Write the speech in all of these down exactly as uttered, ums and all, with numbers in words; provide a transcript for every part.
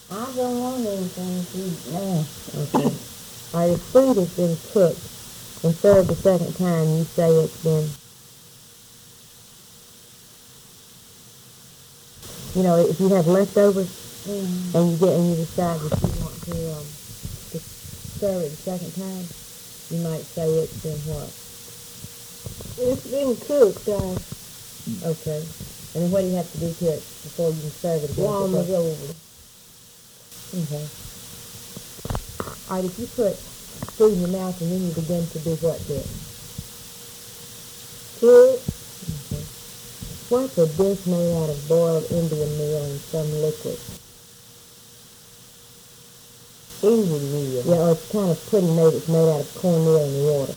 I don't want anything to eat now. Okay. All right, if food has been cooked and served the second time, you say it's been, you know, if you have leftovers Mm-hmm. and you get and you decide that you want to, um, to serve it the second time, you might say it's been what? It's been cooked, uh, Okay. And then what do you have to do to it before you can serve it again? warm it over. Okay. All right, if you put food in your mouth and then you begin to do what to it? Cook. Okay. What's a dish made out of boiled Indian meal and some liquid? Indian meal. Yeah, or it's kind of pretty made. It's made out of cornmeal and water.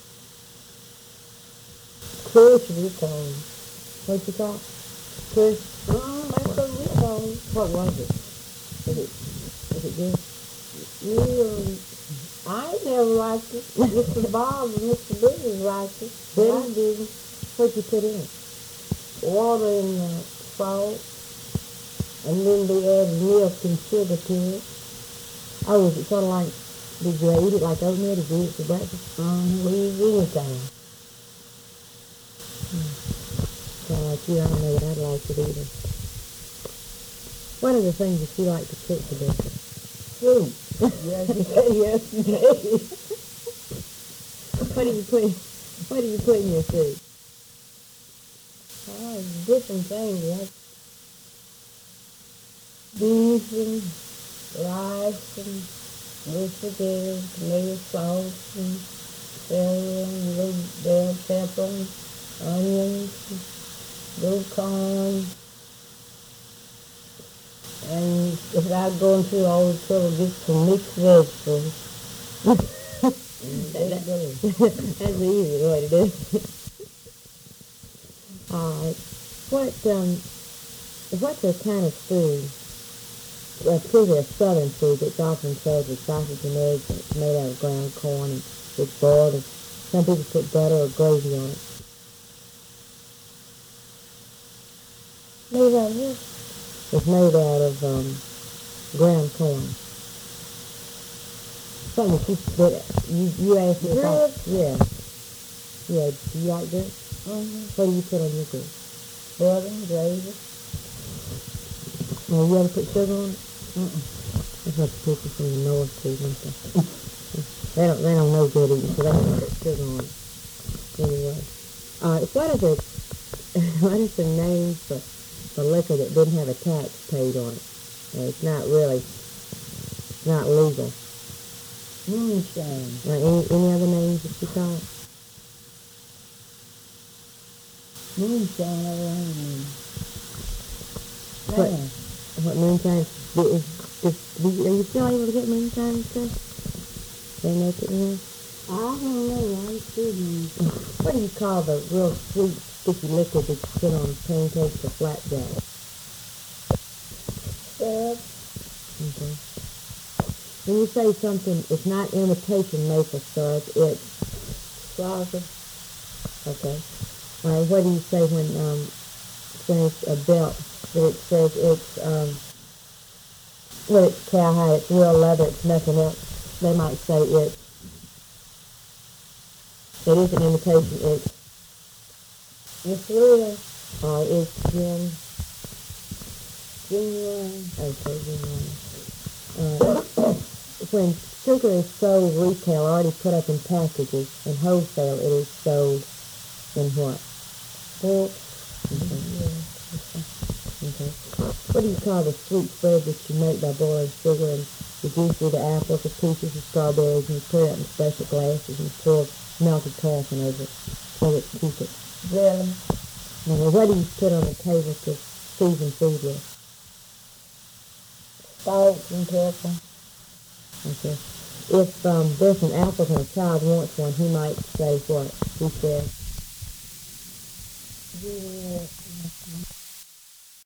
Crispy corn. What'd you call it? Crisp. Mm, that's what we call it. What was it? Was it, was it good? You, I ain't never liked it. Mister Bob and Mister Billy liked it. But I Really? didn't. What'd you put in it? Water and uh, salt. And then they add milk and sugar to it. Oh, is it sort of like, did you eat it like oatmeal? Did you eat it for breakfast? Mm, we eat anything. Kind of like you, I don't know that I'd like it either. What are the things that you like to cook today? Fruit. Yes, yes, yes. What do you put, what do you put in your food? Oh, different things, like beans and rice and mashed potatoes, tomato sauce and celery and little bell pepper and onions and little corn. And without going through all the trouble, get some mixed vegetables. That- that- That's the easy way to do it. All right. What, um, what's a kind of food, well, particularly a southern food that's often served with sausage and eggs and it's made out of ground corn and it's boiled and some people put butter or gravy on it. Made out of this. It's made out of um, ground corn. Something that you, that you, you asked me about. Grits? Yeah. Yeah, do you like grits? Mm-hmm. What do you put on your grits? Butter and gravy. Now, you ever put sugar on it? Mm-mm. That's what the people from the north do, don't they? they don't, they don't know good eating, so they don't put sugar on it. Anyway. All right, what is it, what is the name for the liquor that didn't have a tax paid on it? Uh, it's not really, not legal. Moonshine. Uh, any, any other names that you call it? Moonshine around. What? Yeah. What moonshine? Do, is, is, do you, are you still able to get moonshine and stuff? They make it now? I don't know. I shouldn't. What do you call the real sweet, sticky liquid that you put on pancakes or flapjack? Syrup. Okay. When you say something, it's not imitation maple syrup, it's Sausage. okay. All right, what do you say when um when it's a belt that it says it's um well it's cowhide, it's real leather, it's nothing else. They might say it's it is an imitation, it's It's real. uh it's gin Genuine. okay, gin uh when sugar is sold retail already put up in packages and wholesale it is sold in what? Pork. Okay. Okay. What do you call the sweet spread that you make by boiling sugar and you juice the apples, the peaches, the strawberries, and you put it up in special glasses and pour melted paraffin over it so that you keep it? Jelly. Now, what do you put on the table to season food with? Salt and pepper. Okay. If um, there's an apple and a child wants one, he might say what? He says, Yeah.